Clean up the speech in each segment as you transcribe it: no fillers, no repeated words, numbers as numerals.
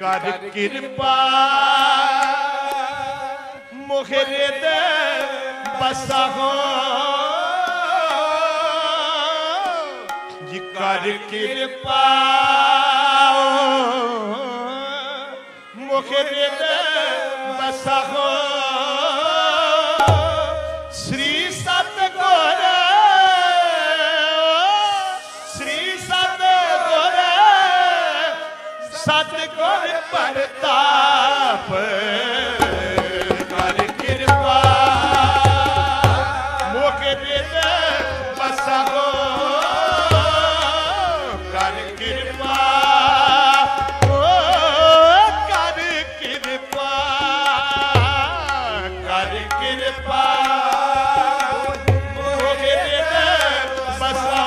कर कृपा मुखरे दे बसा हो जी कर कृपा मुखरे दे बसा हो श्री सतगुर सतगुर प्रताप कर कृपा मुखरे दे बसा हो कर कृपा कर कृपा कर कृपा मुखरे दे बसा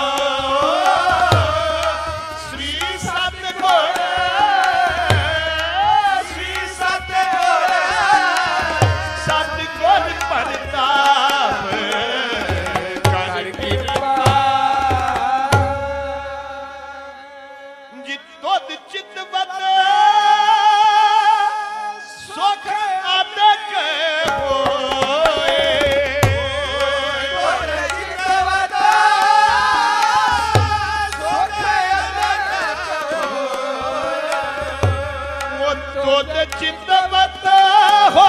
चिंतवत हो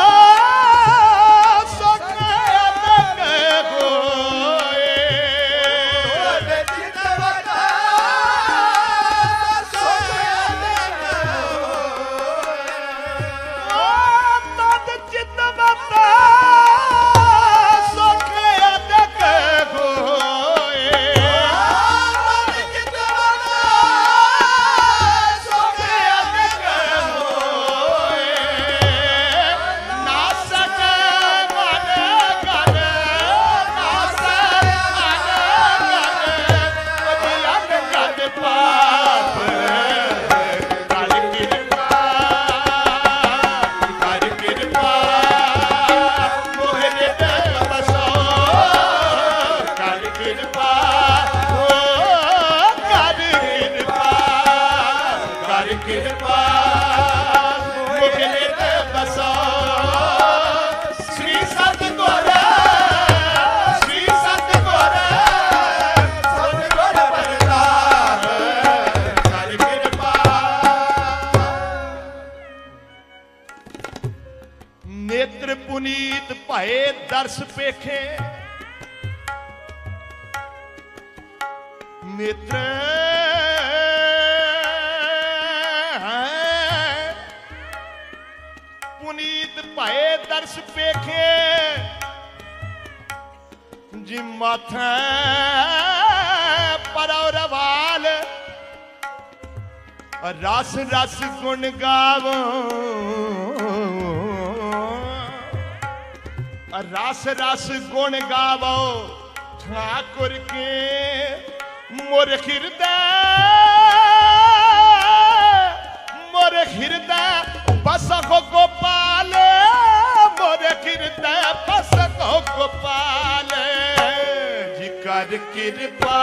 सुख अदक होए चिंतवत सुख अदक होए चिंतवत सुख अदक होए नेत्र पुनीत भये दर्श पेखे नेत्र पुनीत भये दर्श पेखे जी माथे परवाल रस रस गुण गावो रस रस गुण गावो ठाकुर के मोर हृदय बसको गोपाल मोर हृदय बसको गोपाल जी कर कृपा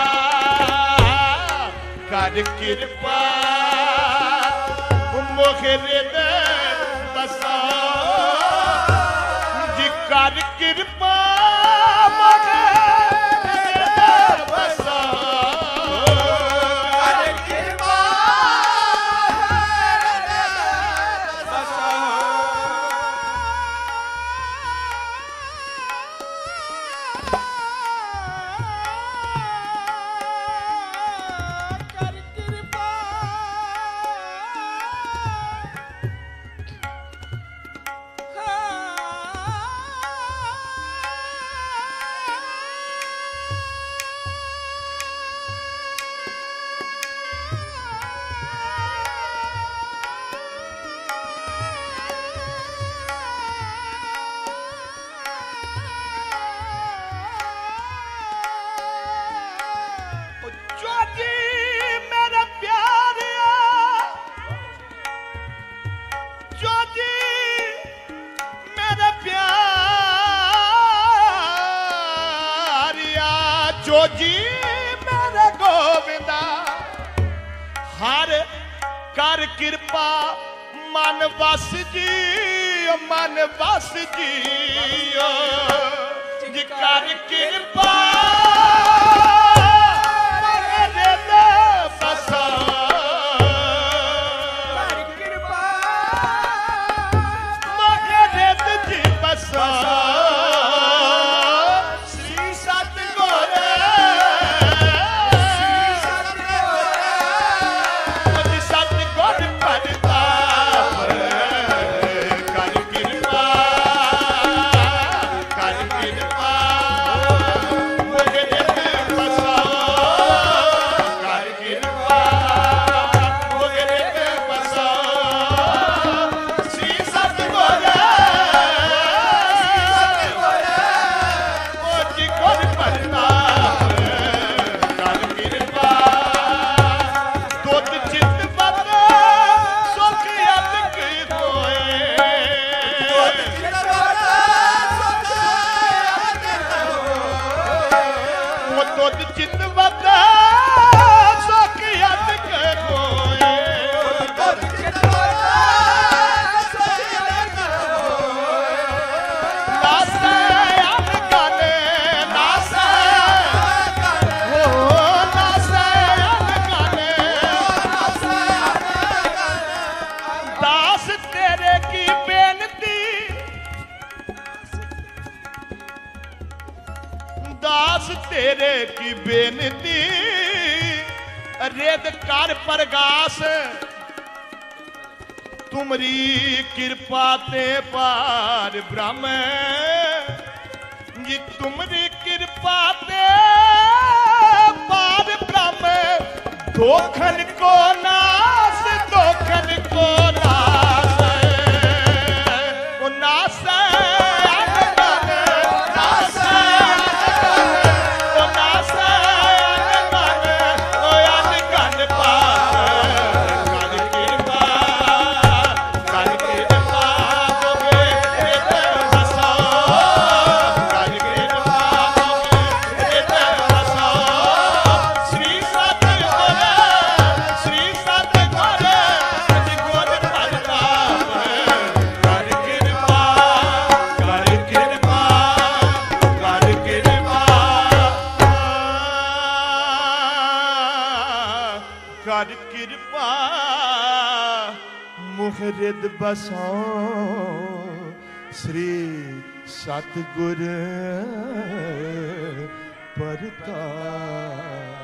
मोर हृदय बसा कर कृपा बसा कर कृपा बसा कर कृपा जो जी मेरे गोविंदा हर कर कर कृपा मन बस जी मन बस जी जी कर कृपा दास तेरे की बेनती रेद कर परगास तुमरी कृपा ते पार ब्रह्म जी तुमरी कृपा ते पार ब्रह्म दोखन को नास दोखन को नास वो नास कर कृपा मुहरिद बसो श्री सतगुर परताप।